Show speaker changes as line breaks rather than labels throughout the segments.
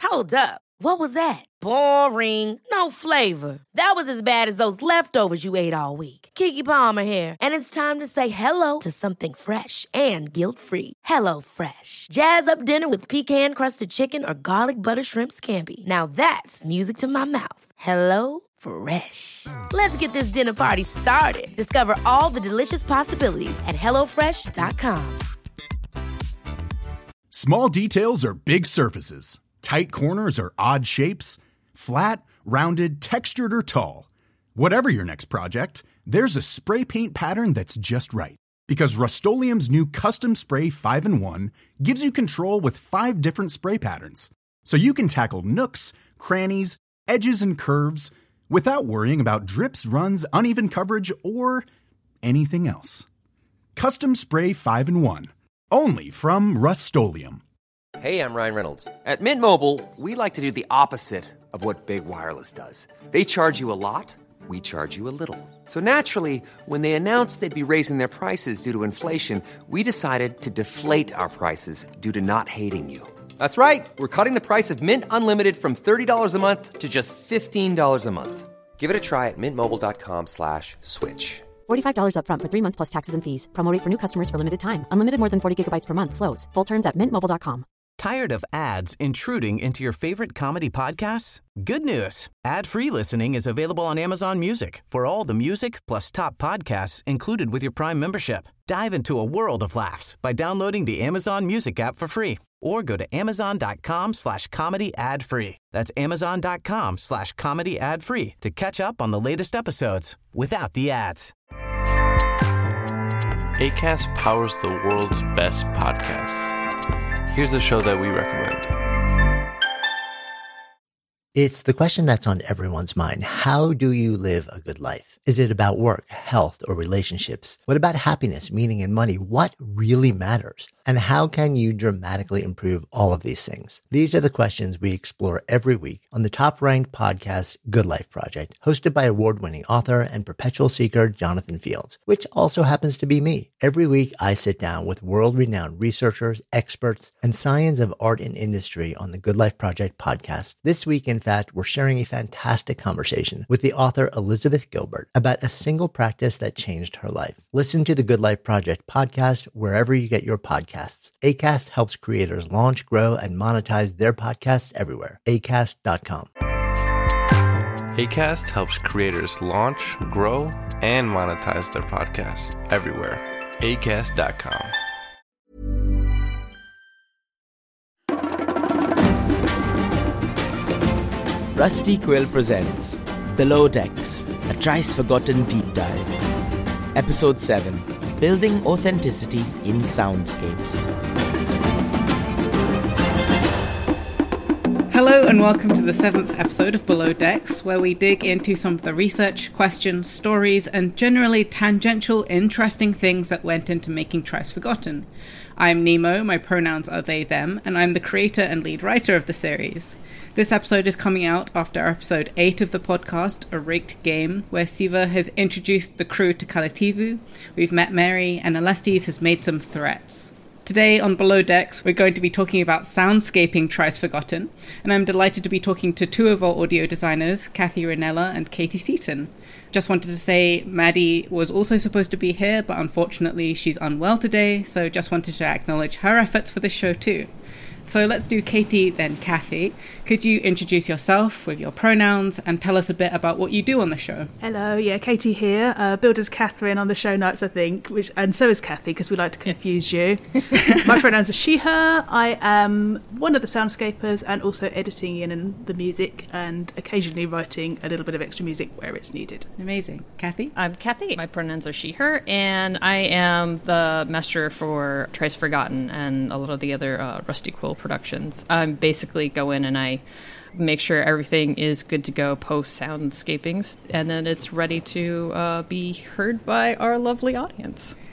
Hold up. What was that? Boring. No flavor. That was as bad as those leftovers you ate all week. Keke Palmer here, and it's time to say hello to something fresh and guilt-free. Hello Fresh. Jazz up dinner with pecan-crusted chicken or garlic butter shrimp scampi. Now that's music to my mouth. Hello Fresh. Let's get this dinner party started. Discover all the delicious possibilities at hellofresh.com.
Small details are big surfaces. Tight corners are odd shapes. Flat, rounded, textured, or tall. Whatever your next project, there's a spray paint pattern that's just right. Because Rust-Oleum's new Custom Spray 5-in-1 gives you control with 5 different spray patterns. So you can tackle nooks, crannies, edges, and curves without worrying about drips, runs, uneven coverage, or anything else. Custom Spray 5-in-1. Only from Rust-Oleum.
Hey, I'm Ryan Reynolds. At Mint Mobile, we like to do the opposite of what Big Wireless does. They charge you a lot, we charge you a little. So naturally, when they announced they'd be raising their prices due to inflation, we decided to deflate our prices due to not hating you. That's right. We're cutting the price of Mint Unlimited from $30 a month to just $15 a month. Give it a try at mintmobile.com/switch.
$45 up front for 3 months plus taxes and fees. Promo rate for new customers for limited time. Unlimited more than 40 gigabytes per month. Slows full terms at mintmobile.com.
Tired of ads intruding into your favorite comedy podcasts? Good news. Ad-free listening is available on Amazon Music for all the music plus top podcasts included with your Prime membership. Dive into a world of laughs by downloading the Amazon Music app for free or go to amazon.com/comedy ad-free. That's amazon.com/comedy ad-free to catch up on the latest episodes without the ads.
Acast powers the world's best podcasts. Here's a show that we recommend.
It's the question that's on everyone's mind. How do you live a good life? Is it about work, health, or relationships? What about happiness, meaning, and money? What really matters? And how can you dramatically improve all of these things? These are the questions we explore every week on the top-ranked podcast, Good Life Project, hosted by award-winning author and perpetual seeker Jonathan Fields, which also happens to be me. Every week, I sit down with world-renowned researchers, experts, and science of art and industry on the Good Life Project podcast. This week, in fact, we're sharing a fantastic conversation with the author Elizabeth Gilbert about a single practice that changed her life. Listen to the Good Life Project podcast wherever you get your podcasts. Acast helps creators launch, grow, and monetize their podcasts everywhere. Acast.com.
Acast helps creators launch, grow, and monetize their podcasts everywhere. Acast.com.
Rusty Quill presents Below Decks, a thrice-forgotten deep dive. Episode 7, Building Authenticity in Soundscapes.
Hello and welcome to the 7th episode of Below Decks, where we dig into some of the research, questions, stories, and generally tangential, interesting things that went into making Thrice Forgotten. I'm Nemo, my pronouns are they, them, and I'm the creator and lead writer of the series. This episode is coming out after episode 8 of the podcast, A Rigged Game, where Siva has introduced the crew to Kalativu, we've met Mary, and Alestes has made some threats. Today on Below Decks, we're going to be talking about soundscaping Thrice Forgotten, and I'm delighted to be talking to two of our audio designers, Kathy Ranella and Katie Seaton. Just wanted to say Maddie was also supposed to be here, but unfortunately she's unwell today, so just wanted to acknowledge her efforts for this show too. So let's do Katie, then Kathy. Could you introduce yourself with your pronouns and tell us a bit about what you do on the show?
Hello, Katie here. Billed as Catherine on the show notes, I think, and so is Kathy, because we like to confuse you. My pronouns are she, her. I am one of the soundscapers and also editing in the music and occasionally writing a little bit of extra music where it's needed.
Amazing. Kathy?
I'm Kathy. My pronouns are she, her, and I am the master for Thrice Forgotten and a lot of the other Rusty Quill productions. I basically go in and I make sure everything is good to go post soundscapings, and then it's ready to be heard by our lovely audience.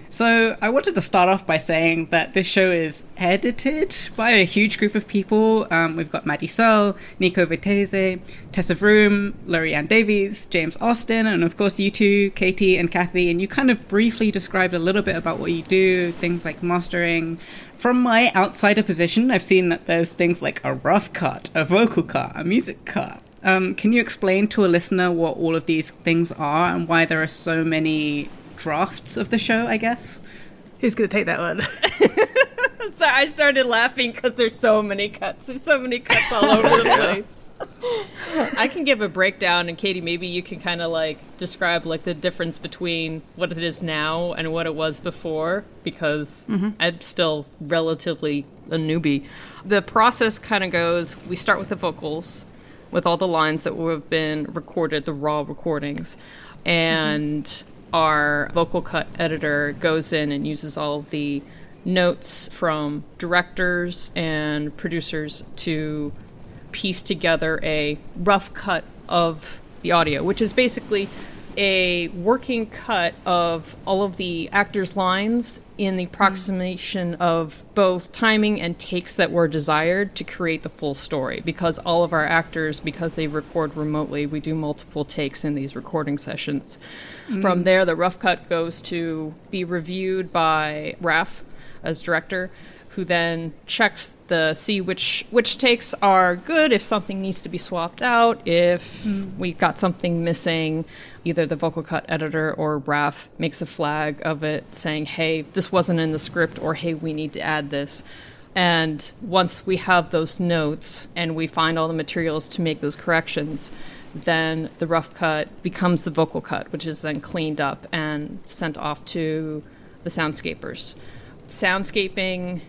So I wanted to start off by saying that this show is edited by a huge group of people. We've got Maddie Searle, Nico Vettese, Tessa Vroom, Lorianne Davies, James Austin, and of course you two, Katie and Kathy. And you kind of briefly described a little bit about what you do, things like mastering. From my outsider position, I've seen that there's things like a rough cut, a vocal cut, a music cut. Can you explain to a listener what all of these things are and why there are so many drafts of the show, I guess?
Who's going to take that one?
So I started laughing because there's so many cuts. There's so many cuts all over the place. I can give a breakdown, and Katie, maybe you can kind of like describe like the difference between what it is now and what it was before, because I'm still relatively a newbie. The process kind of goes, we start with the vocals, with all the lines that have been recorded, the raw recordings, and our vocal cut editor goes in and uses all of the notes from directors and producers to piece together a rough cut of the audio, which is basically a working cut of all of the actors' lines in the approximation of both timing and takes that were desired to create the full story. Because all of our actors, because they record remotely, we do multiple takes in these recording sessions. From there, the rough cut goes to be reviewed by Raph as director, who then checks see which takes are good, if something needs to be swapped out, if we got something missing. Either the vocal cut editor or Raph makes a flag of it saying, hey, this wasn't in the script, or hey, we need to add this. And once we have those notes and we find all the materials to make those corrections, then the rough cut becomes the vocal cut, which is then cleaned up and sent off to the soundscapers. Soundscaping...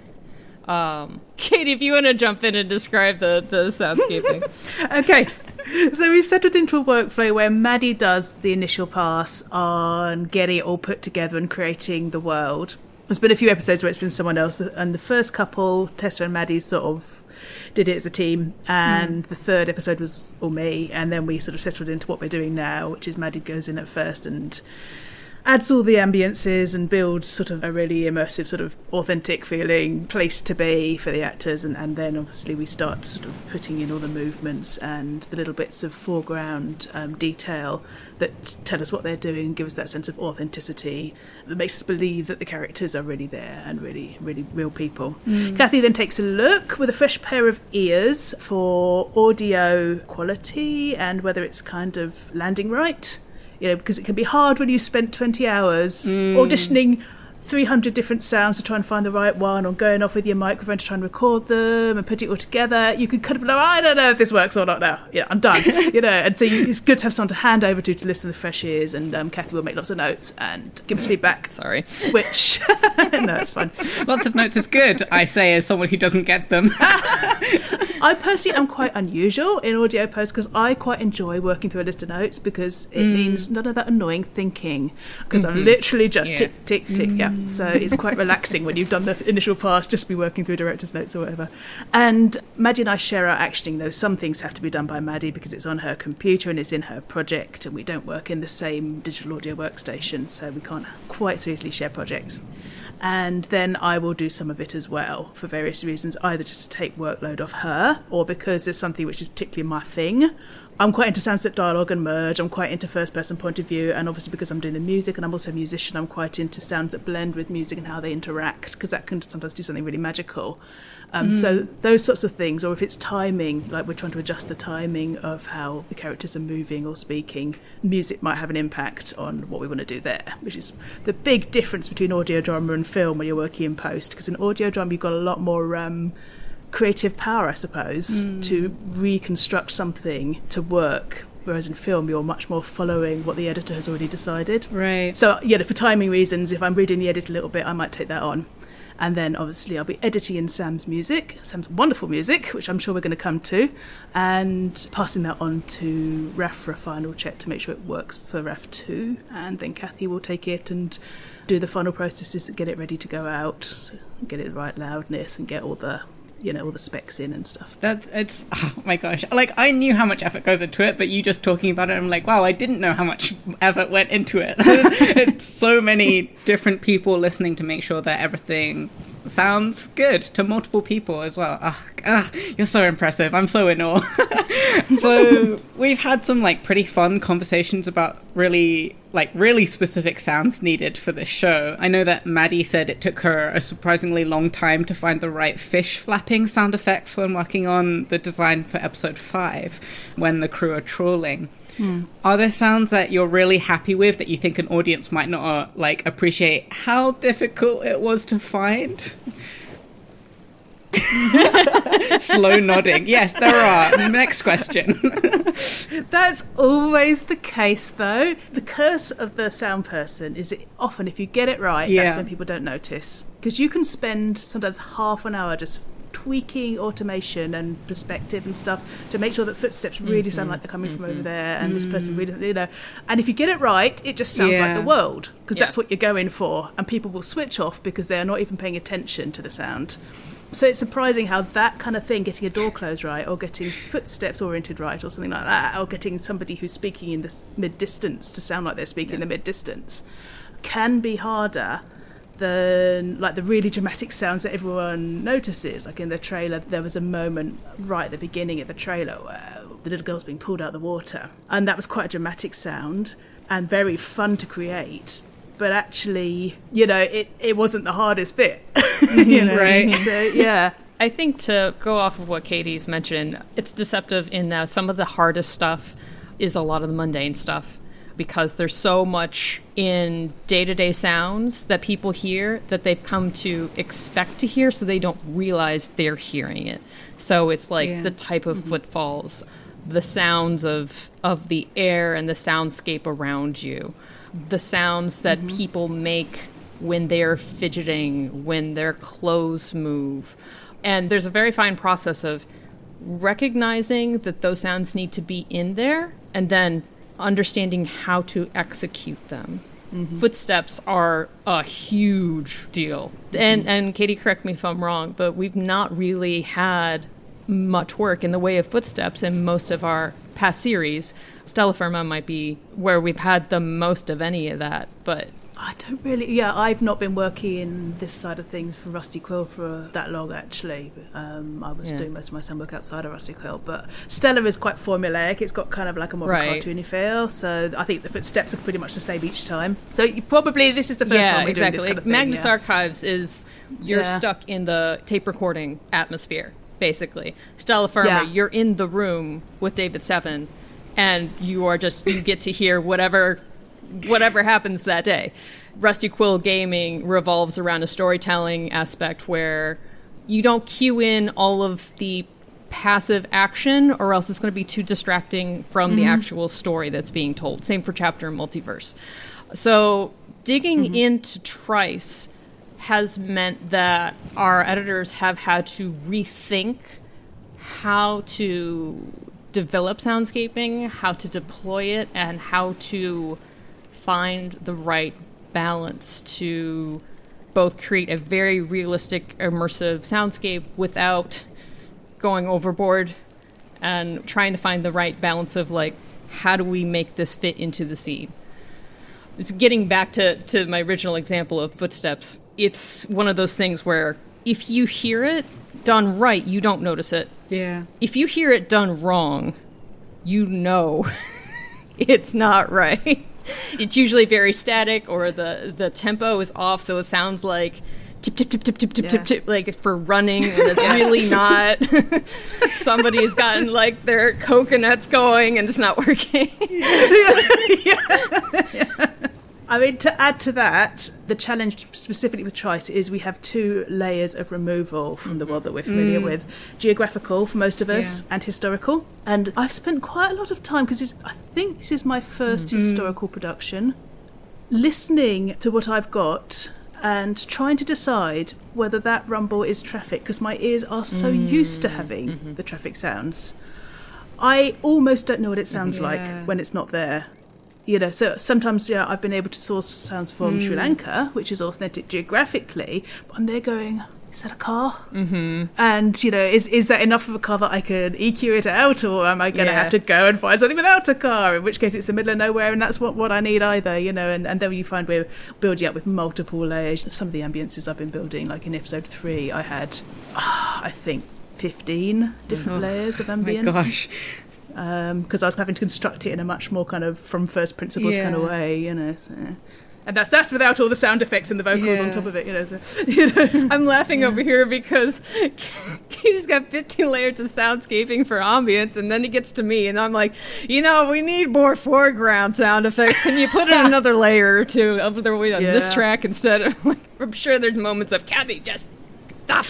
Katie, if you want to jump in and describe the soundscaping.
Okay, so we settled into a workflow where Maddie does the initial pass on getting it all put together and creating the world. There's been a few episodes where it's been someone else, and the first couple, Tessa and Maddie, sort of did it as a team, and the third episode was all me, and then we sort of settled into what we're doing now, which is Maddie goes in at first and adds all the ambiences and builds sort of a really immersive, sort of authentic feeling place to be for the actors, and then obviously we start sort of putting in all the movements and the little bits of foreground detail that tell us what they're doing and give us that sense of authenticity that makes us believe that the characters are really there and really, really real people. Kathy then takes a look with a fresh pair of ears for audio quality and whether it's kind of landing right. You know, because it can be hard when you spent 20 hours auditioning 300 different sounds to try and find the right one, or going off with your microphone to try and record them and put it all together. You could kind of be like, I don't know if this works or not now. Yeah, I'm done. You know, and so it's good to have someone to hand over to listen with fresh ears, and Kathy will make lots of notes and give us feedback.
Sorry.
Which, no, it's fine.
Lots of notes is good, I say as someone who doesn't get them.
I personally am quite unusual in audio post because I quite enjoy working through a list of notes because it means none of that annoying thinking, because I'm literally just tick, tick, tick, so it's quite relaxing when you've done the initial pass, just be working through director's notes or whatever. And Maddie and I share our actioning, though. Some things have to be done by Maddie because it's on her computer and it's in her project, and we don't work in the same digital audio workstation, so we can't quite so easily share projects. And then I will do some of it as well for various reasons, either just to take workload off her or because there's something which is particularly my thing. I'm quite into sounds that dialogue and merge. I'm quite into first-person point of view, and obviously because I'm doing the music and I'm also a musician, I'm quite into sounds that blend with music and how they interact, because that can sometimes do something really magical. So those sorts of things, or if it's timing, like we're trying to adjust the timing of how the characters are moving or speaking, music might have an impact on what we want to do there, which is the big difference between audio drama and film when you're working in post, because in audio drama you've got a lot more creative power, I suppose, to reconstruct something to work, whereas in film you're much more following what the editor has already decided.
Right.
So, yeah, for timing reasons, if I'm reading the edit a little bit, I might take that on. And then, obviously, I'll be editing in Sam's music, Sam's wonderful music, which I'm sure we're going to come to, and passing that on to Raph for a final check to make sure it works for Raph too. And then Kathy will take it and do the final processes that get it ready to go out, so get it the right loudness and get all the all the specs in and stuff.
It's oh my gosh, like I knew how much effort goes into it, but you just talking about it, I'm like, wow, I didn't know how much effort went into it. It's so many different people listening to make sure that everything sounds good to multiple people as well. You're so impressive. I'm so in awe. So we've had some like pretty fun conversations about really specific sounds needed for this show. I know that Maddie said it took her a surprisingly long time to find the right fish flapping sound effects when working on the design for episode 5 when the crew are trawling. Are there sounds that you're really happy with that you think an audience might not appreciate how difficult it was to find? Slow nodding. Yes, there are. Next question.
That's always the case, though. The curse of the sound person is that often if you get it right, that's when people don't notice. Because you can spend sometimes half an hour just tweaking automation and perspective and stuff to make sure that footsteps really sound like they're coming from over there, and this person really, and if you get it right, it just sounds like the world, because that's what you're going for, and people will switch off because they're not even paying attention to the sound. So it's surprising how that kind of thing, getting a door closed right, or getting footsteps oriented right, or something like that, or getting somebody who's speaking in the mid-distance to sound like they're speaking in the mid-distance, can be harder than like the really dramatic sounds that everyone notices. Like in the trailer, there was a moment right at the beginning of the trailer where the little girl's being pulled out of the water, and that was quite a dramatic sound and very fun to create. But actually, it wasn't the hardest bit.
Right?
So yeah.
I think to go off of what Katie's mentioned, it's deceptive in that some of the hardest stuff is a lot of the mundane stuff, because there's so much in day-to-day sounds that people hear that they've come to expect to hear, so they don't realize they're hearing it. So it's like the type of footfalls, the sounds of the air and the soundscape around you, the sounds that people make when they're fidgeting, when their clothes move. And there's a very fine process of recognizing that those sounds need to be in there and then understanding how to execute them. Footsteps are a huge deal. And Katie, correct me if I'm wrong, but we've not really had much work in the way of footsteps in most of our past series. Stella Firma might be where we've had the most of any of that, but
I don't really... I've not been working this side of things for Rusty Quill for that long, actually. I was doing most of my sound work outside of Rusty Quill, but Stella is quite formulaic. It's got kind of like a more cartoony feel, so I think the footsteps are pretty much the same each time. So this is the first time we're doing this kind of thing.
Magnus Archives is... You're stuck in the tape recording atmosphere, basically. Stella Firma, you're in the room with David Seven, and you get to hear whatever happens that day. Rusty Quill Gaming revolves around a storytelling aspect where you don't cue in all of the passive action, or else it's going to be too distracting from the actual story that's being told. Same for Chapter and Multiverse. So digging into Trice has meant that our editors have had to rethink how to develop soundscaping, how to deploy it, and how to find the right balance to both create a very realistic, immersive soundscape without going overboard, and trying to find the right balance of how do we make this fit into the scene. It's getting back to my original example of footsteps. It's one of those things where if you hear it done right, you don't notice it.
Yeah.
If you hear it done wrong, it's not right. It's usually very static, or the tempo is off, so it sounds like tip, tip, tip, tip, tip, tip, tip, tip, like for running, and it's really not. Somebody's gotten their coconuts going and it's not working.
I mean, to add to that, the challenge specifically with Trice is we have 2 layers of removal from the world that we're familiar with. Geographical for most of us, and historical. And I've spent quite a lot of time, because I think this is my first historical production, listening to what I've got and trying to decide whether that rumble is traffic, because my ears are so used to having the traffic sounds. I almost don't know what it sounds like when it's not there. So sometimes, I've been able to source sounds from Sri Lanka, which is authentic geographically, but I'm there going, is that a car? Mm-hmm. And, you know, is that enough of a car that I can EQ it out, or am I going to have to go and find something without a car, in which case it's the middle of nowhere and that's what I need either, you know, and then you find we're building up with multiple layers. Some of the ambiences I've been building, like in episode 3, I had, I think, 15 different layers of ambience.
Oh my gosh.
Because I was having to construct it in a much more kind of from first principles kind of way, you know, so... And that's without all the sound effects and the vocals on top of it, you know. So, you know.
I'm laughing over here because he's got 15 layers of soundscaping for ambience, and then he gets to me, and I'm like, you know, we need more foreground sound effects. Can you put in another layer or two on this track instead of, like, I'm sure there's moments of, Kathy, just stop.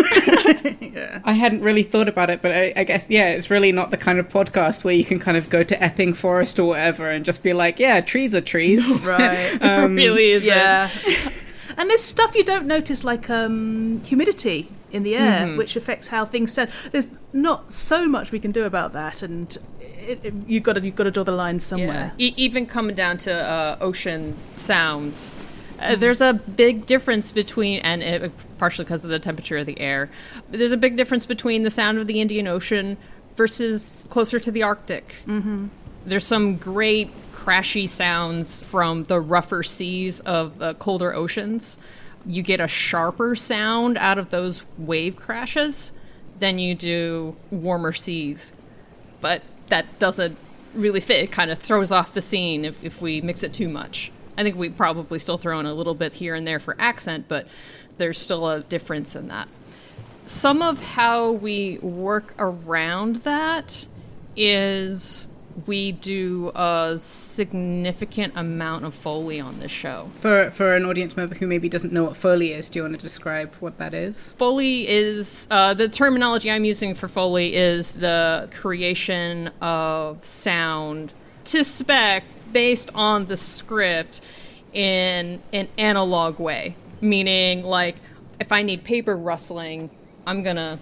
I hadn't really thought about it, but I guess, it's really not the kind of podcast where you can kind of go to Epping Forest or whatever and just be like, trees are trees.
Right.
It really is.
Yeah. And there's stuff you don't notice, like humidity in the air, which affects how things sound. There's not so much we can do about that, and you've got to draw the line somewhere.
Yeah. Even coming down to ocean sounds. There's a big difference between, and partially because of the temperature of the air, there's a big difference between the sound of the Indian Ocean versus closer to the Arctic. Mm-hmm. There's some great crashy sounds from the rougher seas of colder oceans. You get a sharper sound out of those wave crashes than you do warmer seas. But that doesn't really fit. It kind of throws off the scene if we mix it too much. I think we probably still throw in a little bit here and there for accent, but there's still a difference in that. Some of how we work around that is we do a significant amount of Foley on this show.
For an audience member who maybe doesn't know what Foley is, do you want to describe what that is?
Foley is, the terminology I'm using for Foley is the creation of sound to spec based on the script in an analog way, meaning, like, if I need paper rustling, I'm gonna.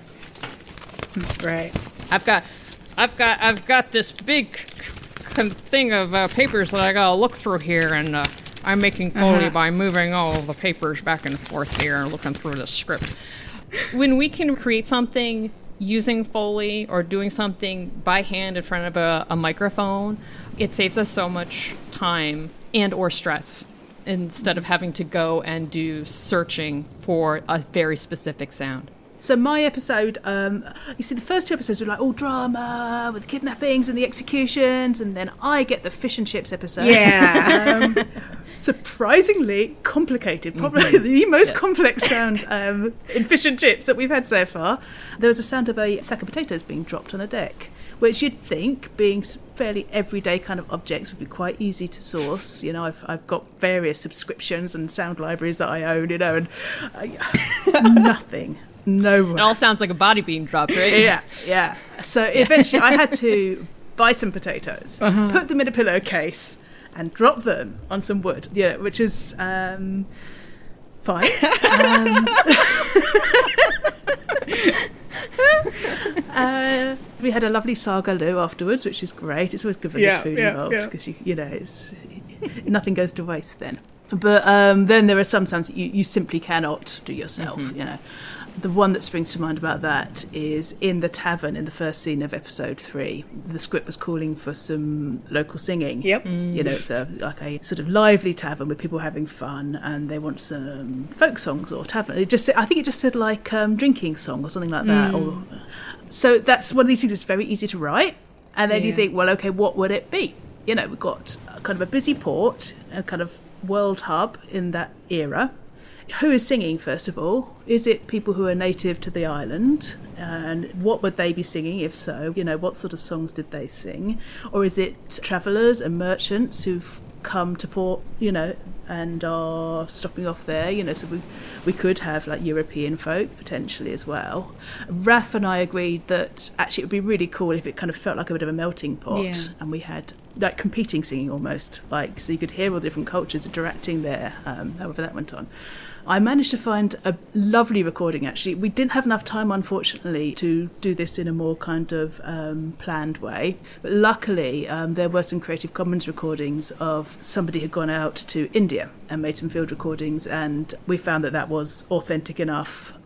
Right.
I've got this big thing of papers that I gotta look through here, and I'm making Foley by moving all the papers back and forth here and looking through the script. When we can create something using Foley or doing something by hand in front of a microphone, it saves us so much time and or stress instead of having to go and do searching for a very specific sound.
So my episode, you see, the first 2 episodes were like all drama with the kidnappings and the executions, and then I get the fish and chips episode.
Yeah.
Surprisingly complicated, probably the most complex sound in fish and chips that we've had so far. There was a sound of a sack of potatoes being dropped on a deck, which you'd think, being fairly everyday kind of objects, would be quite easy to source. You know, I've got various subscriptions and sound libraries that I own, you know, and nothing. No.
It all sounds like a body being dropped, right?
Yeah. So eventually I had to buy some potatoes, put them in a pillowcase, and drop them on some wood, which is fine. We had a lovely saga loo afterwards, which is great. It's always good when there's food involved, because you know, it's nothing goes to waste then. But then there are some sounds that you simply cannot do yourself, you know. The one that springs to mind about that is in the tavern in the first scene of episode 3. The script was calling for some local singing. Yep. You know, it's like a sort of lively tavern with people having fun, and they want some folk songs or tavern. I think it just said like drinking song or something like that. So that's one of these things that's very easy to write. And then you think, well, okay, what would it be? You know, we've got kind of a busy port, a kind of world hub in that era. Who is singing, first of all? Is it people who are native to the island? And what would they be singing, if so? You know, what sort of songs did they sing? Or is it travellers and merchants who've come to port, you know, and are stopping off there? You know, so we could have, like, European folk, potentially, as well. Raph and I agreed that, actually, it would be really cool if it kind of felt like a bit of a melting pot. And we had, like, competing singing, almost. Like, so you could hear all the different cultures interacting there, however that went on. I managed to find a lovely recording, actually. We didn't have enough time, unfortunately, to do this in a more kind of planned way. But luckily, there were some Creative Commons recordings of somebody who'd gone out to India and made some field recordings, and we found that was authentic enough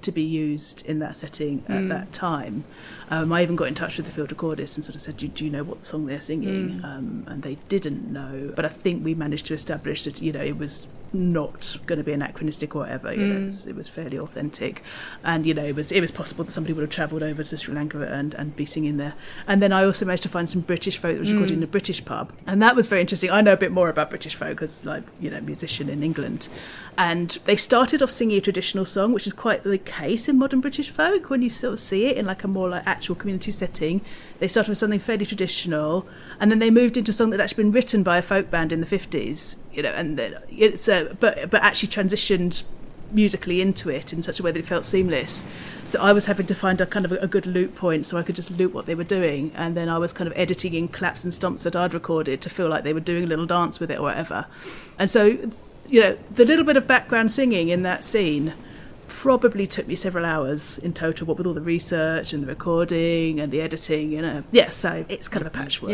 to be used in that setting at that time. I even got in touch with the field recordist and sort of said, do you know what song they're singing? And they didn't know. But I think we managed to establish that, it was not going to be anachronistic or whatever. It was fairly authentic. And, it was possible that somebody would have travelled over to Sri Lanka and be singing there. And then I also managed to find some British folk that was recorded in a British pub. And that was very interesting. I know a bit more about British folk as, musician in England. And they started off singing a traditional song, which is quite the case in modern British folk. When you sort of see it in a more actual community setting, they started with something fairly traditional, and then they moved into a song that had actually been written by a folk band in the 50s, and then it's but actually transitioned musically into it in such a way that it felt seamless. So I was having to find a kind of a good loop point so I could just loop what they were doing, and then I was kind of editing in claps and stomps that I'd recorded to feel like they were doing a little dance with it or whatever. And so the little bit of background singing in that scene probably took me several hours in total, what with all the research and the recording and the editing, so it's kind of a patchwork.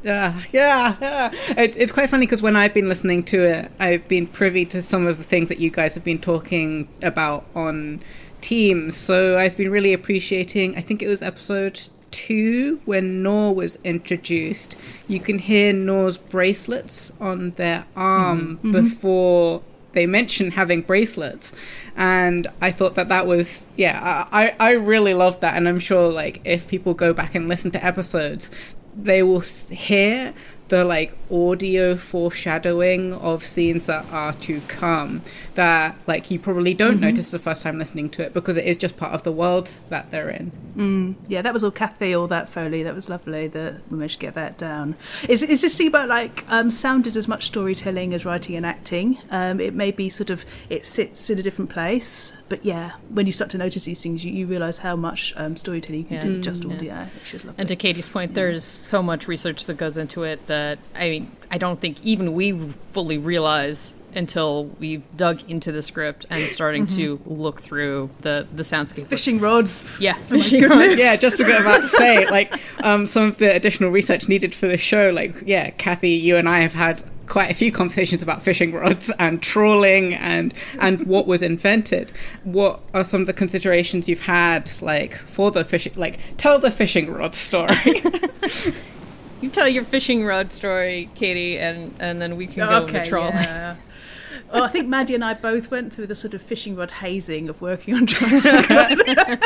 It's quite funny because when I've been listening to it, I've been privy to some of the things that you guys have been talking about on Teams, so I've been really appreciating, I think it was episode 2 when Nor was introduced. You can hear Nor's bracelets on their arm before they mention having bracelets, and I thought that was I really loved that. And I'm sure if people go back and listen to episodes, they will hear the audio foreshadowing of scenes that are to come that you probably don't notice the first time listening to it, because it is just part of the world that they're in.
That was all Kathy, all that Foley. That was lovely that we managed to get that down. Is this thing about sound is as much storytelling as writing and acting. It may be it sits in a different place, but when you start to notice these things, you realise how much storytelling you can do with just audio, which is lovely.
And to Katie's point, there's so much research that goes into it that I don't think even we fully realize until we dug into the script and starting to look through the soundscape.
Fishing rods.
Yeah, fishing rods.
Yeah, just to get about to say, some of the additional research needed for this show, Kathy, you and I have had quite a few conversations about fishing rods and trawling and what was invented. What are some of the considerations you've had, for the fishing, tell the fishing rod story.
You tell your fishing rod story, Katie, and then we can go into trawling.
Yeah. I think Maddie and I both went through the sort of fishing rod hazing of working on Tries Forgotten.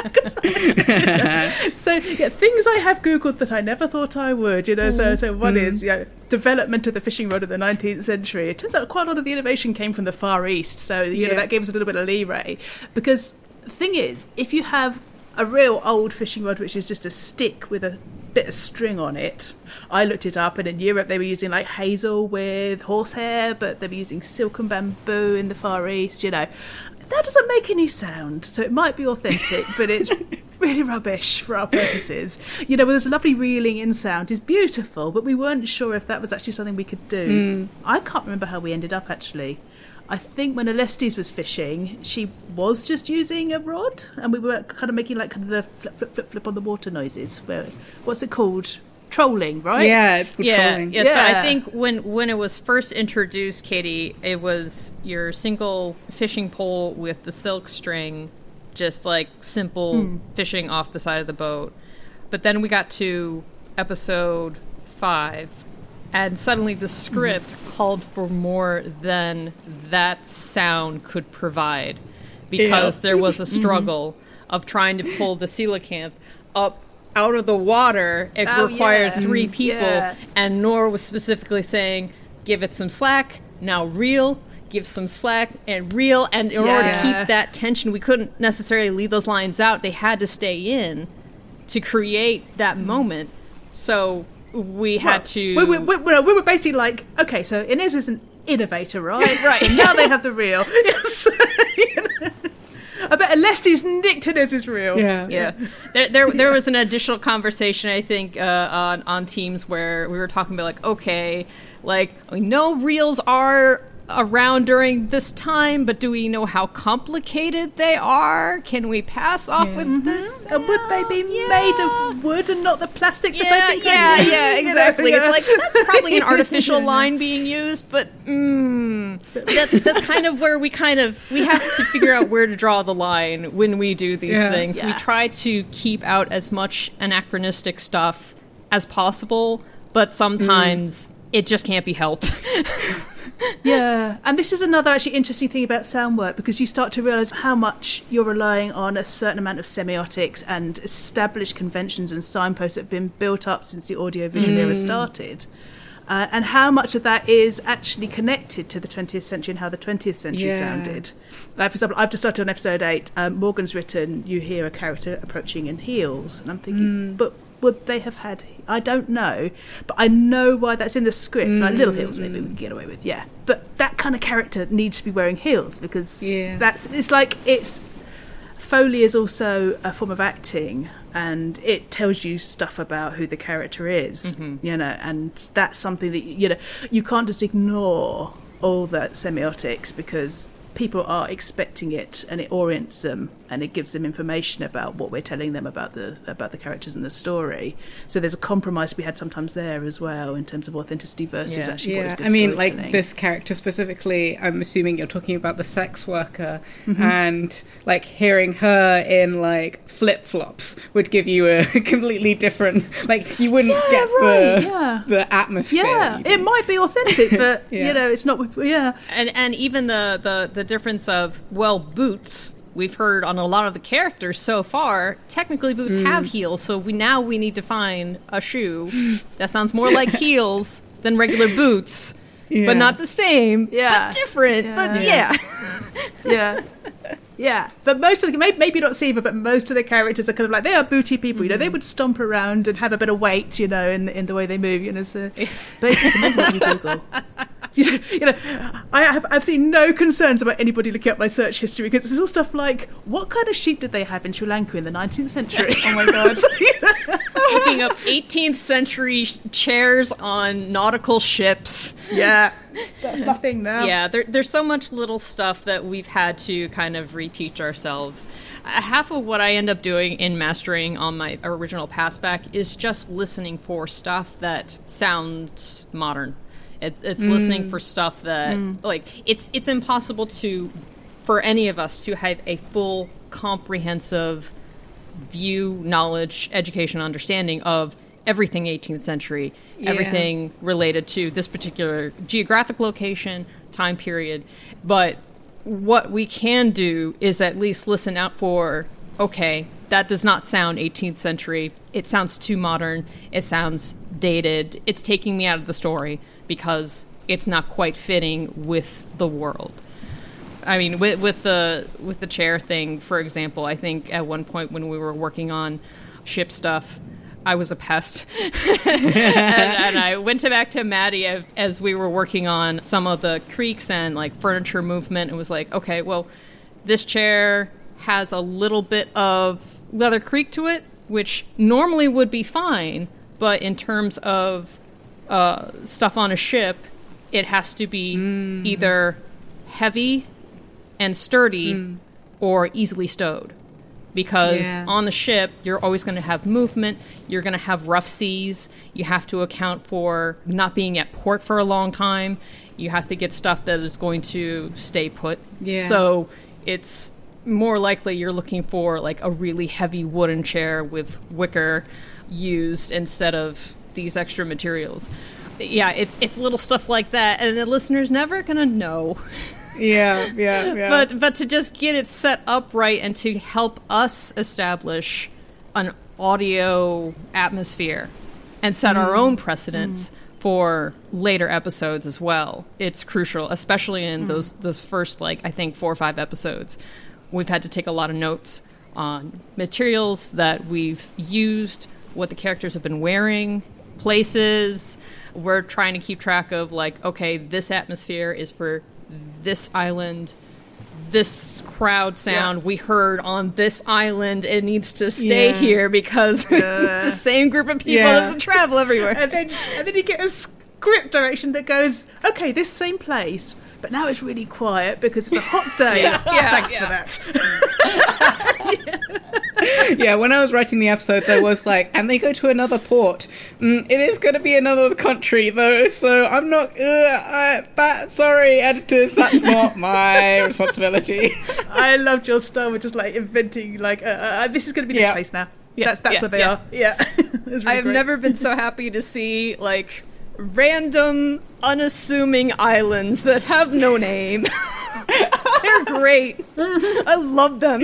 So, things I have Googled that I never thought I would, So one is, development of the fishing rod in the 19th century. It turns out quite a lot of the innovation came from the Far East, so, that gave us a little bit of leeway. Because the thing is, if you have a real old fishing rod, which is just a stick with a bit of string on it. I looked it up, and in Europe they were using hazel with horsehair, but they were using silken bamboo in the Far East, That doesn't make any sound, so it might be authentic, but it's really rubbish for our purposes. There's a lovely reeling in sound. It's beautiful, but we weren't sure if that was actually something we could do. I can't remember how we ended up, actually. I think when Alestes was fishing, she was just using a rod, and we were kind of making the flip, flip, flip, flip on the water noises. What's it called? Trolling, right?
Yeah, it's called trolling.
Yeah, so I think when it was first introduced, Katie, it was your single fishing pole with the silk string, just simple fishing off the side of the boat. But then we got to episode 5. And suddenly the script called for more than that sound could provide, because there was a struggle of trying to pull the coelacanth up out of the water. It required 3 people, and Nor was specifically saying, give it some slack, now reel, give some slack, and reel. And in order to keep that tension, we couldn't necessarily leave those lines out. They had to stay in to create that moment. So we had to...
We were basically okay, so Inez is an innovator, right? Right. So now they have the reel. Yes. I bet Alestes nicked Inez's reel.
Yeah. There was an additional conversation, I think, on Teams where we were talking about, we know reels are around during this time, but do we know how complicated they are? Can we pass off with this?
And would they be made of wood and not the plastic that I think
exactly. It's that's probably an artificial line being used, but That's kind of where we have to figure out where to draw the line when we do these things. We try to keep out as much anachronistic stuff as possible, but sometimes it just can't be helped.
Yeah, and this is another actually interesting thing about sound work, because you start to realise how much you're relying on a certain amount of semiotics and established conventions and signposts that have been built up since the audiovisual era started. And how much of that is actually connected to the 20th century and how the 20th century sounded. For example, I've just started on episode 8. Morgan's written, you hear a character approaching in heels. And I'm thinking, but would they have had... I don't know. But I know why that's in the script. Like Little Heels, maybe we can get away with, But that kind of character needs to be wearing heels, because it's Foley is also a form of acting, and it tells you stuff about who the character is, and that's something that, you can't just ignore all that semiotics, because people are expecting it, and it orients them, and it gives them information about what we're telling them about the characters in the story. So there's a compromise to be had sometimes there as well, in terms of authenticity versus actually what is good storytelling.
Like this character specifically, I'm assuming you're talking about the sex worker, and like hearing her in like flip-flops would give you a completely different, like you wouldn't get the atmosphere.
Yeah, it might be authentic, but it's not.
And even the difference of, boots, we've heard on a lot of the characters so far, technically boots have heels, so we need to find a shoe that sounds more like heels than regular boots, but not the same, but different,
but most of the, maybe not Siva, but most of the characters are kind of like, they are booty people, they would stomp around and have a bit of weight, in the way they move, so, but it's just amazing when you Google. I've seen no concerns about anybody looking up my search history, because it's all stuff like, what kind of sheep did they have in Sri Lanka in the 19th century?
Oh my god. Looking up 18th century chairs on nautical ships.
Yeah, that's my thing now.
Yeah, there's so much little stuff that we've had to kind of reteach ourselves. Half of what I end up doing in mastering on my original passback is just listening for stuff that sounds modern. It's listening for stuff that, like, it's impossible for any of us to have a full, comprehensive view, knowledge, education, understanding of everything 18th century, everything related to this particular geographic location, time period. But what we can do is at least listen out for, okay, that does not sound 18th century. It sounds too modern. It sounds dated. It's taking me out of the story because it's not quite fitting with the world. I mean, with the chair thing, for example, I think at one point when we were working on ship stuff, I was a pest. and I went back to Maddie as we were working on some of the creaks and like furniture movement, and was like, okay, well, this chair has a little bit of leather creak to it, which normally would be fine, but in terms of stuff on a ship, it has to be either heavy and sturdy or easily stowed. Because on the ship, you're always going to have movement, you're going to have rough seas, you have to account for not being at port for a long time, you have to get stuff that is going to stay put. Yeah. So it's more likely you're looking for like a really heavy wooden chair with wicker used instead of these extra materials. Yeah, it's little stuff like that, and the listener's never going to know. Yeah. But to just get it set up right and to help us establish an audio atmosphere and set our own precedents for later episodes as well. It's crucial, especially in those first, like, I think 4 or 5 episodes. We've had to take a lot of notes on materials that we've used, what the characters have been wearing, places. We're trying to keep track of, like, okay, this atmosphere is for this island, this crowd sound we heard on this island, it needs to stay here because the same group of people doesn't travel everywhere.
And then you get a script direction that goes, okay, this same place but now it's really quiet because it's a hot day. Thanks for that.
Yeah, when I was writing the episodes, I was like, and they go to another port. It is going to be another country, though, so I'm not... sorry, editors, that's not my responsibility.
I loved your style with just, like, inventing, like, this is going to be this place now.
Yeah,
that's where they are. Yeah. Really
I've
great.
never been so happy to see, like, random, unassuming islands that have no name. They're great. I love them.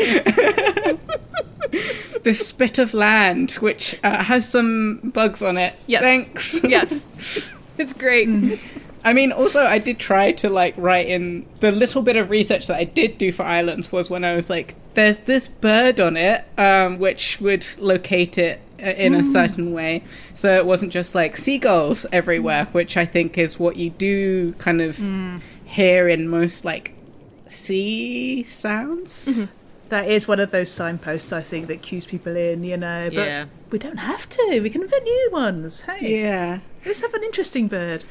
This spit of land, which has some bugs on it.
Yes.
Thanks.
Yes. It's great.
I mean, also, I did try to, like, write in... The little bit of research that I did do for islands was when I was like, there's this bird on it, which would locate it in a certain way. So it wasn't just, like, seagulls everywhere, which I think is what you do kind of hear in most, like, sea sounds.
That is one of those signposts, I think, that cues people in, you know. But we don't have to. We can invent new ones. Hey.
Yeah.
Let's have an interesting bird.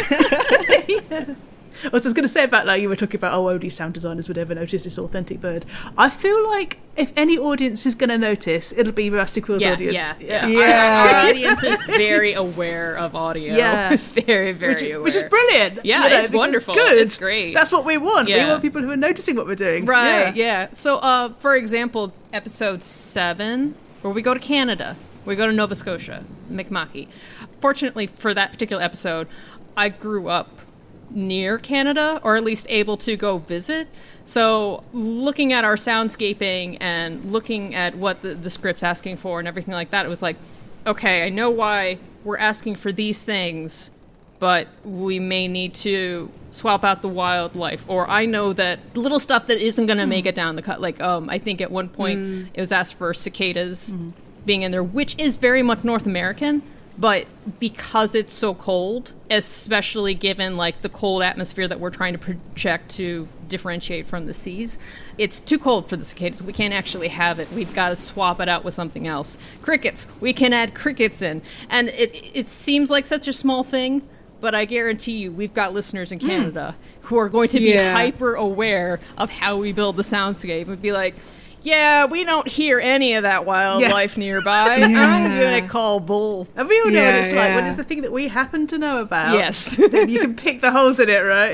I was going to say about, like, you were talking about, only sound designers would ever notice this authentic bird. I feel like if any audience is going to notice, it'll be Rusty Quill's audience.
Our audience is very aware of audio.
Yeah.
Very, very aware.
Which is brilliant.
Yeah,
you know,
it's wonderful.
Good.
It's great.
That's what we want.
Yeah.
We want people who are noticing what we're doing.
Right, yeah. So, for example, episode 7, where we go to Canada. We go to Nova Scotia, Mi'kma'ki. Fortunately, for that particular episode, I grew up near Canada, or at least able to go visit. So looking at our soundscaping and looking at what the script's asking for and everything like that, it was like, okay, I know why we're asking for these things, but we may need to swap out the wildlife. Or I know that little stuff that isn't going to make it down the cut. Like, I think at one point it was asked for cicadas being in there, which is very much North American. But because it's so cold, especially given, like, the cold atmosphere that we're trying to project to differentiate from the seas, it's too cold for the cicadas. We can't actually have it. We've got to swap it out with something else. Crickets. We can add crickets in. And it seems like such a small thing, but I guarantee you we've got listeners in Canada who are going to be hyper aware of how we build the soundscape and be like, yeah, we don't hear any of that wildlife nearby. I'm going to call bull.
And we all know what it's like when it's the thing that we happen to know about.
Yes.
Then you can pick the holes in it, right?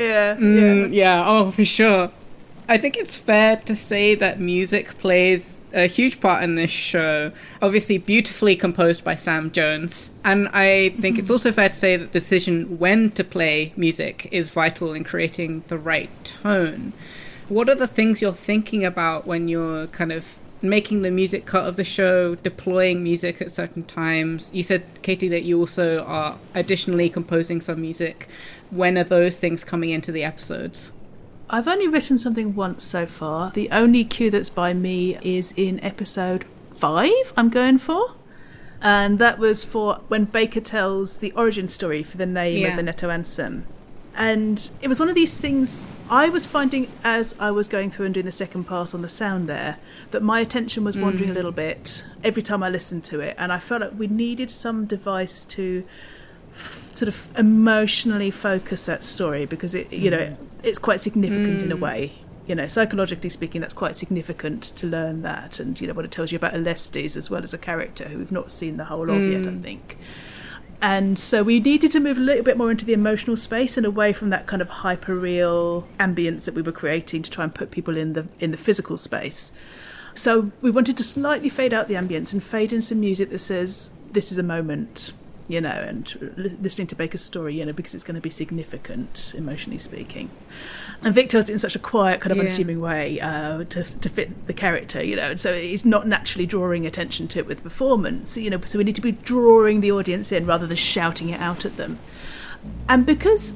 Yeah, for sure. I think it's fair to say that music plays a huge part in this show. Obviously, beautifully composed by Sam Jones. And I think it's also fair to say that the decision when to play music is vital in creating the right tone. What are the things you're thinking about when you're kind of making the music cut of the show, deploying music at certain times? You said, Katie, that you also are additionally composing some music. When are those things coming into the episodes?
I've only written something once so far. The only cue that's by me is in episode 5, I'm going for. And that was for when Baker tells the origin story for the name of the Netto Ansem. And it was one of these things I was finding as I was going through and doing the second pass on the sound there, that my attention was wandering a little bit every time I listened to it. And I felt like we needed some device to sort of emotionally focus that story, because it, you know, it's quite significant in a way. You know, psychologically speaking, that's quite significant to learn that. And, you know, what it tells you about Alestes as well as a character who we've not seen the whole of yet, I think. And so we needed to move a little bit more into the emotional space and away from that kind of hyper-real ambience that we were creating to try and put people in the physical space. So we wanted to slightly fade out the ambience and fade in some music that says, this is a moment, you know, and listening to Baker's story, you know, because it's going to be significant, emotionally speaking. And Vic tells it in such a quiet, kind of unassuming way to fit the character, you know, and so he's not naturally drawing attention to it with performance, you know, so we need to be drawing the audience in rather than shouting it out at them. And because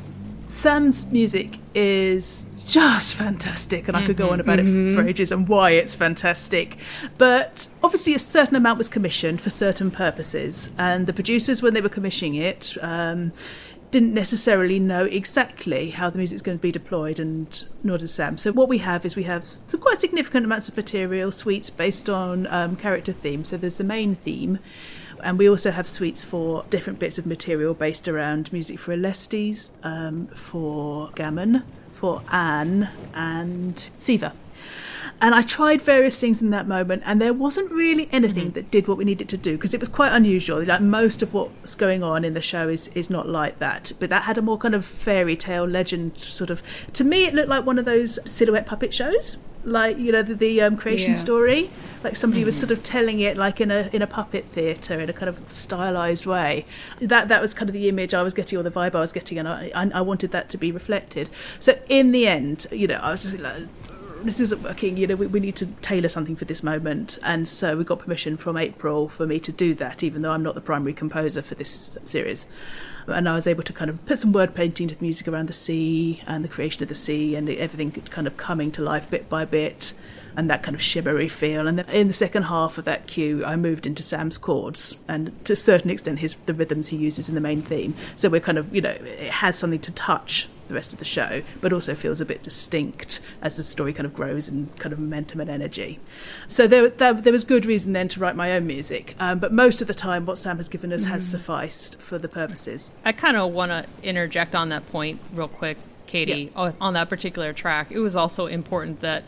Sam's music is just fantastic, and I could go on about it for ages and why it's fantastic, but obviously a certain amount was commissioned for certain purposes, and the producers, when they were commissioning it, didn't necessarily know exactly how the music's going to be deployed, and nor does Sam. So what we have is some quite significant amounts of material, suites based on character themes. So there's the main theme, and we also have suites for different bits of material based around music for Alestes, for Gammon, for Anne and Siva. And I tried various things in that moment, and there wasn't really anything that did what we needed to do, because it was quite unusual. Like, most of what's going on in the show is not like that. But that had a more kind of fairy tale legend sort of... To me, it looked like one of those silhouette puppet shows, like, you know, the creation story. Like somebody was sort of telling it like in a puppet theatre in a kind of stylised way. That was kind of the image I was getting, or the vibe I was getting, and I wanted that to be reflected. So in the end, you know, I was just like... This isn't working, you know, we need to tailor something for this moment. And so we got permission from April for me to do that, even though I'm not the primary composer for this series. And I was able to kind of put some word painting to the music around the sea and the creation of the sea, and everything kind of coming to life bit by bit, and that kind of shimmery feel. And then in the second half of that cue, I moved into Sam's chords, and to a certain extent the rhythms he uses in the main theme. So we're kind of, you know, it has something to touch the rest of the show, but also feels a bit distinct as the story kind of grows in kind of momentum and energy. So there was good reason then to write my own music, but most of the time what Sam has given us has sufficed for the purposes.
I kind of want to interject on that point real quick, Katie. On that particular track, it was also important that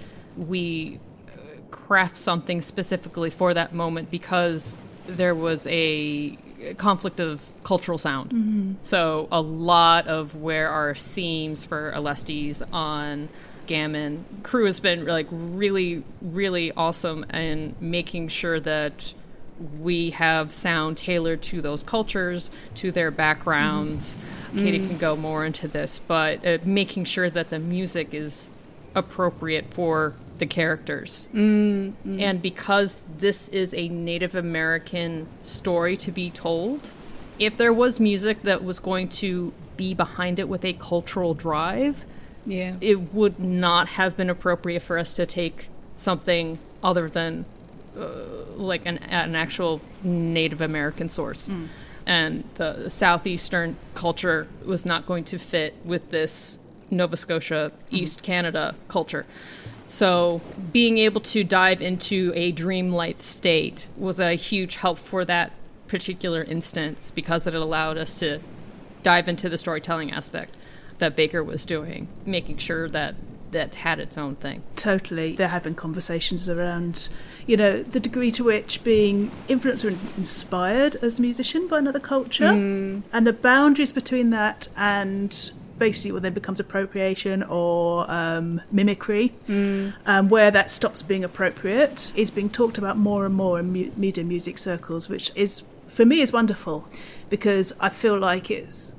we craft something specifically for that moment, because there was a conflict of cultural sound. So a lot of where our themes for Alestes on Gammon, crew has been like really, really awesome in making sure that we have sound tailored to those cultures, to their backgrounds. Katie can go more into this, but making sure that the music is appropriate for the characters. And because this is a Native American story to be told, if there was music that was going to be behind it with a cultural drive, it would not have been appropriate for us to take something other than like an actual Native American source. And the Southeastern culture was not going to fit with this Nova Scotia, East Canada culture. So being able to dive into a dreamlight state was a huge help for that particular instance, because it allowed us to dive into the storytelling aspect that Baker was doing, making sure that had its own thing.
Totally. There have been conversations around, you know, the degree to which being influenced or inspired as a musician by another culture, and the boundaries between that and basically what then becomes appropriation or mimicry, where that stops being appropriate, is being talked about more and more in media music circles, which is, for me, is wonderful, because I feel like it's,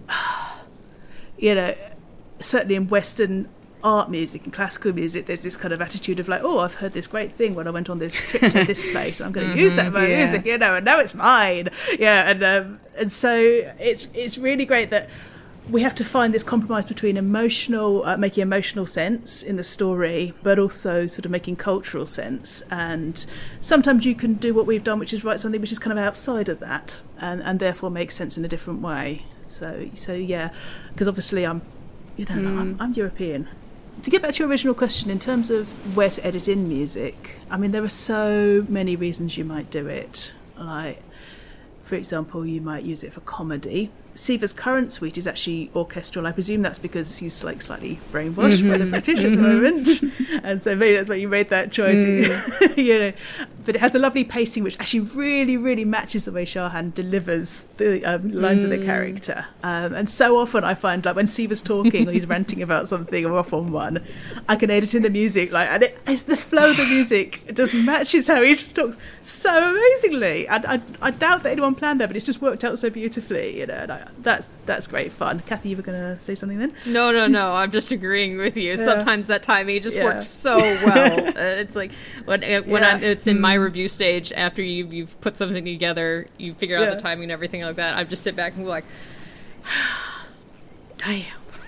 you know, certainly in Western art music and classical music, there's this kind of attitude of like, oh, I've heard this great thing when I went on this trip to this place, I'm going to use that in my music, you know, and now it's mine. And so it's really great that we have to find this compromise between making emotional sense in the story, but also sort of making cultural sense. And sometimes you can do what we've done, which is write something which is kind of outside of that, and therefore makes sense in a different way. So yeah, because obviously I'm European. To get back to your original question, in terms of where to edit in music, I mean, there are so many reasons you might do it. Like, for example, you might use it for comedy. Siva's current suite is actually orchestral. I presume that's because he's like slightly brainwashed by the British at the moment, and so maybe that's why you made that choice. You know, but it has a lovely pacing which actually really, really matches the way Shahan delivers the lines of the character. And so often I find, like, when Siva's talking or he's ranting about something or off on one, I can edit in the music, like, and it's the flow of the music. It just matches how he talks so amazingly. And I doubt that anyone planned that, but it's just worked out so beautifully, you know. And that's great fun. Kathy, you were going to say something then?
No. I'm just agreeing with you. Yeah. Sometimes that timing just works so well. It's like when it's in my review stage, after you've put something together, you figure out the timing and everything like that. I just sit back and be like, damn.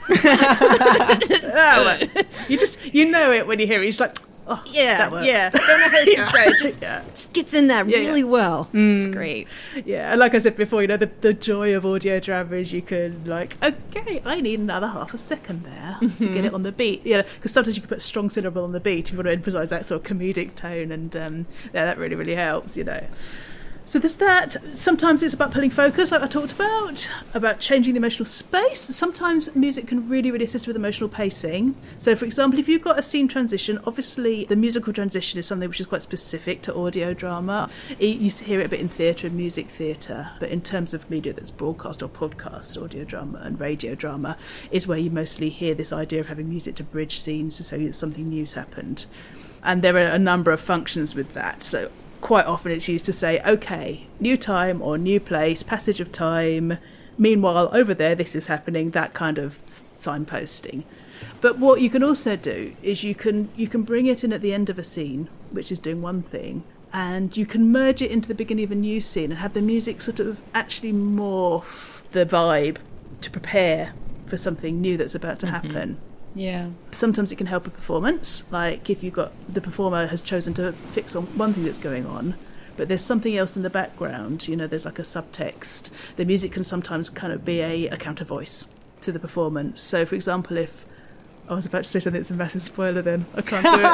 You know it when you hear it. You're just like, oh, that works.
I don't know how to describe it. Just gets in that really well. It's great.
Yeah, and like I said before, you know, the joy of audio drama is you can, like, okay, I need another half a second there to get it on the beat. Yeah, because sometimes you can put strong syllable on the beat if you want to emphasise that sort of comedic tone, and that really, really helps, you know. So there's that. Sometimes it's about pulling focus, like I talked about changing the emotional space. Sometimes music can really, really assist with emotional pacing. So, for example, if you've got a scene transition, obviously the musical transition is something which is quite specific to audio drama. You hear it a bit in theatre and music theatre, but in terms of media that's broadcast or podcast, audio drama and radio drama is where you mostly hear this idea of having music to bridge scenes to say that something new's happened. And there are a number of functions with that. So quite often it's used to say, okay, new time or new place, passage of time, meanwhile over there this is happening, that kind of signposting. But what you can also do is you can bring it in at the end of a scene, which is doing one thing, and you can merge it into the beginning of a new scene and have the music sort of actually morph the vibe to prepare for something new that's about to happen.
Yeah.
Sometimes it can help a performance, like if you've got the performer has chosen to fix on one thing that's going on, but there's something else in the background, you know, there's like a subtext. The music can sometimes kind of be a counter voice to the performance. So, for example, if I was about to say something that's a massive spoiler, then I can't do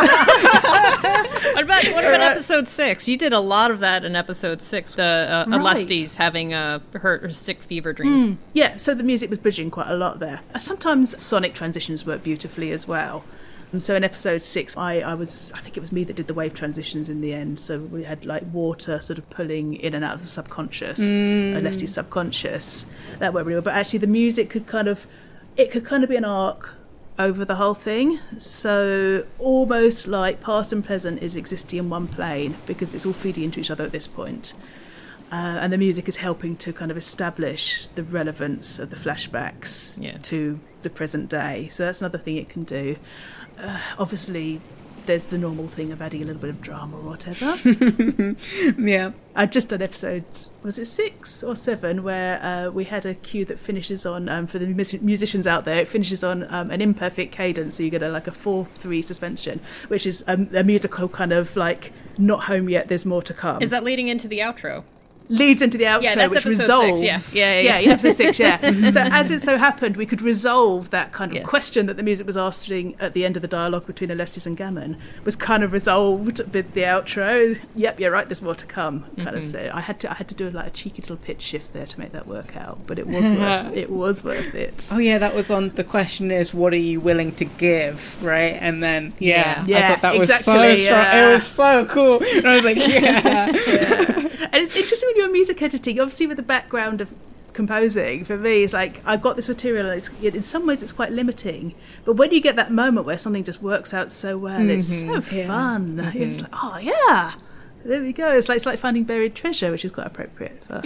it.
What about episode 6? You did a lot of that in episode 6. The Alestes having her sick fever dreams.
Yeah, so the music was bridging quite a lot there. Sometimes sonic transitions work beautifully as well. And so in episode 6, I think it was me that did the wave transitions in the end. So we had like water sort of pulling in and out of the subconscious, Alestes' subconscious. That worked really well. But actually the music could kind of be an arc over the whole thing, so almost like past and present is existing in one plane because it's all feeding into each other at this point, and the music is helping to kind of establish the relevance of the flashbacks to the present day. So that's another thing it can do. Obviously there's the normal thing of adding a little bit of drama or whatever.
Yeah.
I'd just done episode, was it 6 or 7, where we had a cue that finishes on, for the musicians out there, it finishes on an imperfect cadence, so you get a 4/3 suspension, which is a musical kind of like, not home yet, there's more to come.
Is that leading into the outro?
Leads into the outro, which resolves.
6,
yeah, episode 6, yeah. So as it so happened, we could resolve that kind of question that the music was asking at the end of the dialogue between Alestes and Gammon, was kind of resolved with the outro. Yep, you're right, there's more to come. Kind of say. I had to do like a cheeky little pitch shift there to make that work out, but it was worth it.
Oh yeah, that was on. The question is, what are you willing to give, right? And then I thought that was so strong. It was so cool. And I was like,
And it's interesting when you're music editing, obviously with the background of composing, for me it's like I've got this material and in some ways it's quite limiting, but when you get that moment where something just works out so well, it's so fun. It's like, oh yeah, there we go. It's like finding buried treasure, which is quite appropriate for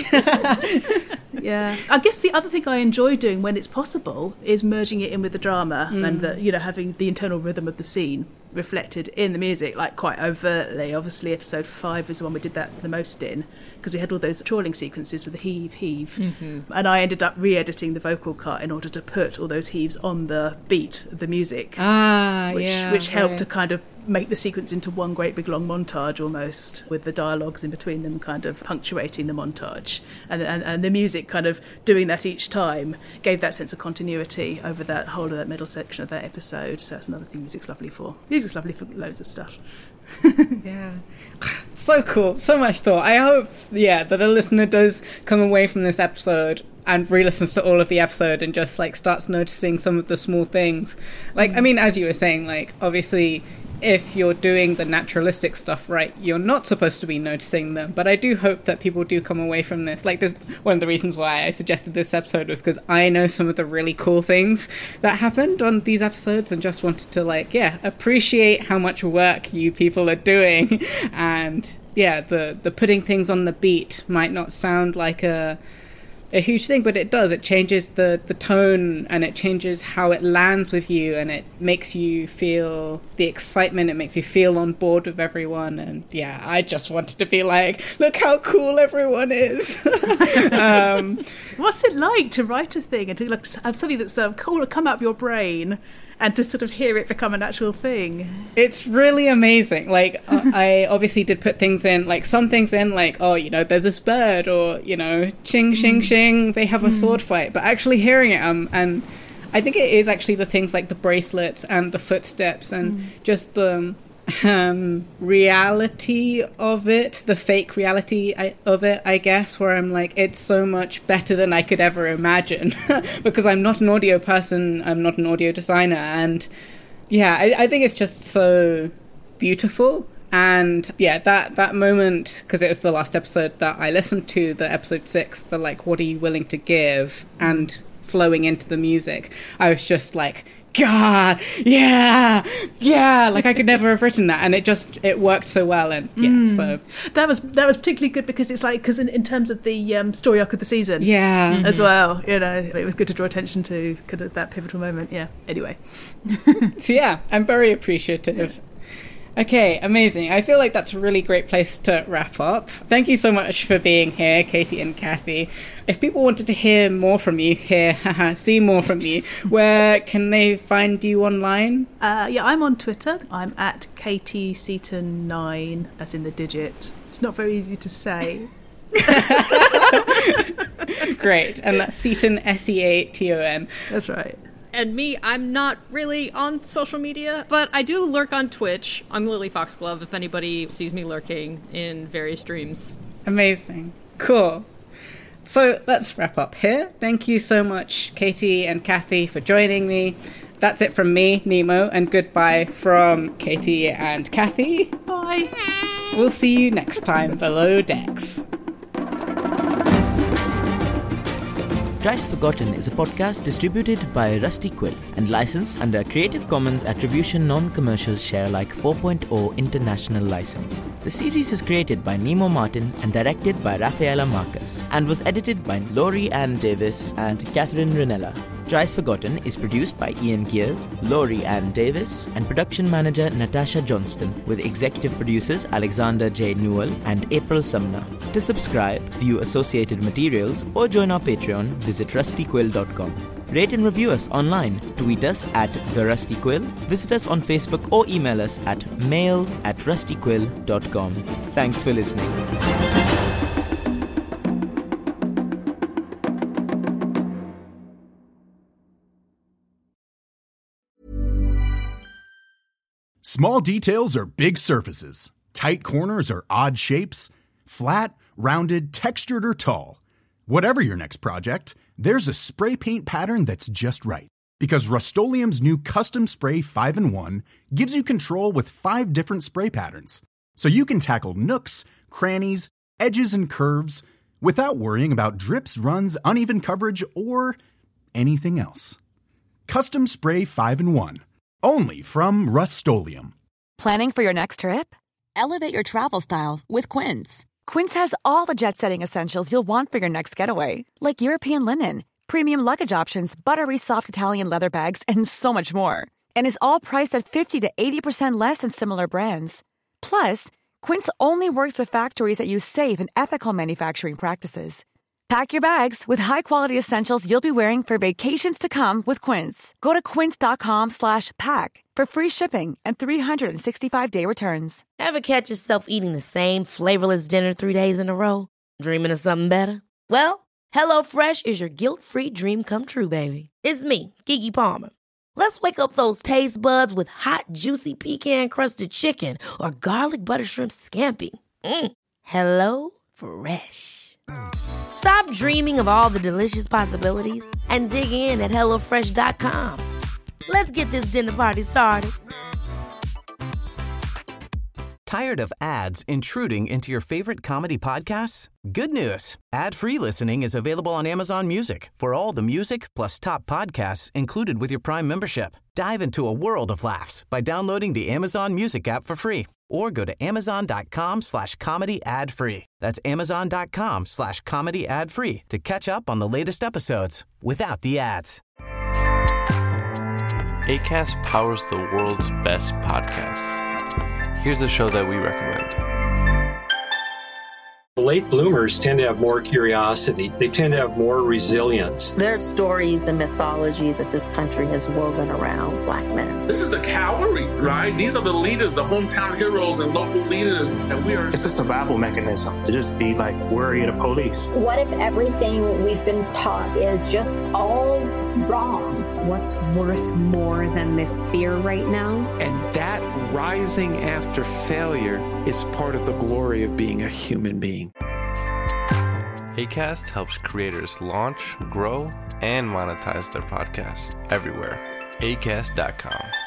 yeah. I guess the other thing I enjoy doing when it's possible is merging it in with the drama and having the internal rhythm of the scene reflected in the music, like quite overtly. Obviously episode 5 is the one we did that the most in, because we had all those trawling sequences with the heave, and I ended up re-editing the vocal cut in order to put all those heaves on the beat of the music, which helped to kind of make the sequence into one great big long montage almost, with the dialogues in between them kind of punctuating the montage, and the music kind of doing that each time gave that sense of continuity over that whole of that middle section of that episode. So that's another thing music's lovely for. Music's lovely for loads of stuff.
Yeah. So cool. So much thought. I hope, that a listener does come away from this episode and re-listens to all of the episode and just like starts noticing some of the small things. Like, I mean, as you were saying, like, obviously if you're doing the naturalistic stuff right, you're not supposed to be noticing them. But I do hope that people do come away from this. Like, this, one of the reasons why I suggested this episode was because I know some of the really cool things that happened on these episodes and just wanted to, like, appreciate how much work you people are doing. And, the putting things on the beat might not sound like a huge thing, but it does. It changes the tone, and it changes how it lands with you, and it makes you feel the excitement. It makes you feel on board with everyone. And I just wanted to be like, look how cool everyone is.
What's it like to write a thing and to like have something that's cool to come out of your brain and to sort of hear it become an actual thing?
It's really amazing. Like, I obviously did put things in, like some things in, like, there's this bird, or, ching, shing, shing, they have a sword fight. But actually hearing it, and I think it is actually the things like the bracelets and the footsteps and just the reality of it, the fake reality of it, I guess, where I'm like, it's so much better than I could ever imagine because I'm not an audio person, I'm not an audio designer, and yeah, I think it's just so beautiful. And yeah, that moment, because it was the last episode that I listened to, the episode 6, the like, what are you willing to give, and flowing into the music, I was just like, God, yeah, like I could never have written that, and it worked so well, and yeah, so
that was particularly good because it's like, because in terms of the story arc of the season, as well, you know, it was good to draw attention to kind of that pivotal moment. Yeah. Anyway,
so yeah, I'm very appreciative. Okay, amazing. I feel like that's a really great place to wrap up. Thank you so much for being here, Katie and Kathy. If people wanted to hear more from you, see more from you, where can they find you online?
Yeah, I'm on Twitter. I'm at Katie Seaton 9, as in the digit. It's not very easy to say.
Great. And that's Seaton, Seaton.
That's right.
And me, I'm not really on social media, but I do lurk on Twitch. I'm Lily Foxglove, if anybody sees me lurking in various streams.
Amazing. Cool. So let's wrap up here. Thank you so much, Katie and Kathy, for joining me. That's it from me, Nemo, and goodbye from Katie and Kathy.
Bye.
We'll see you next time below decks.
Thrice Forgotten is a podcast distributed by Rusty Quill and licensed under a Creative Commons Attribution Non-Commercial Share-alike 4.0 International License. The series is created by Nemo Martin and directed by Rafaela Marcus and was edited by Laurie Ann Davis and Catherine Ranella. Thrice Forgotten is produced by Ian Gears, Laurie Ann Davis, and production manager Natasha Johnston, with executive producers Alexander J. Newell and April Sumner. To subscribe, view associated materials, or join our Patreon, visit rustyquill.com. Rate and review us online. Tweet us at TheRustyQuill, visit us on Facebook, or email us at mail@rustyquill.com. Thanks for listening.
Small details are big surfaces. Tight corners are odd shapes. Flat, rounded, textured, or tall. Whatever your next project, there's a spray paint pattern that's just right. Because Rust-Oleum's new Custom Spray 5-in-1 gives you control with 5 different spray patterns. So you can tackle nooks, crannies, edges, and curves without worrying about drips, runs, uneven coverage, or anything else. Custom Spray 5-in-1. Only from Rust-Oleum.
Planning for your next trip? Elevate your travel style with Quince. Quince has all the jet-setting essentials you'll want for your next getaway, like European linen, premium luggage options, buttery soft Italian leather bags, and so much more. And is all priced at 50 to 80% less than similar brands. Plus, Quince only works with factories that use safe and ethical manufacturing practices. Pack your bags with high-quality essentials you'll be wearing for vacations to come with Quince. Go to quince.com/pack for free shipping and 365-day returns.
Ever catch yourself eating the same flavorless dinner 3 days in a row? Dreaming of something better? Well, HelloFresh is your guilt-free dream come true, baby. It's me, Keke Palmer. Let's wake up those taste buds with hot, juicy pecan-crusted chicken or garlic butter shrimp scampi. Hello Fresh. Stop dreaming of all the delicious possibilities and dig in at HelloFresh.com. Let's get this dinner party started.
Tired of ads intruding into your favorite comedy podcasts? Good news. Ad-free listening is available on Amazon Music for all the music plus top podcasts included with your Prime membership. Dive into a world of laughs by downloading the Amazon Music app for free or go to amazon.com/comedy ad-free. That's amazon.com/comedy ad-free to catch up on the latest episodes without the ads.
Acast powers the world's best podcasts. Here's a show that we recommend.
Late bloomers tend to have more curiosity. They tend to have more resilience.
There's stories and mythology that this country has woven around Black men.
This is the cavalry, right? These are the leaders, the hometown heroes and local leaders. And we are...
It's a survival mechanism to just be like worried of police.
What if everything we've been taught is just all wrong? What's worth more than this fear right now?
And that rising after failure is part of the glory of being a human being.
Acast helps creators launch, grow, and monetize their podcasts everywhere. Acast.com.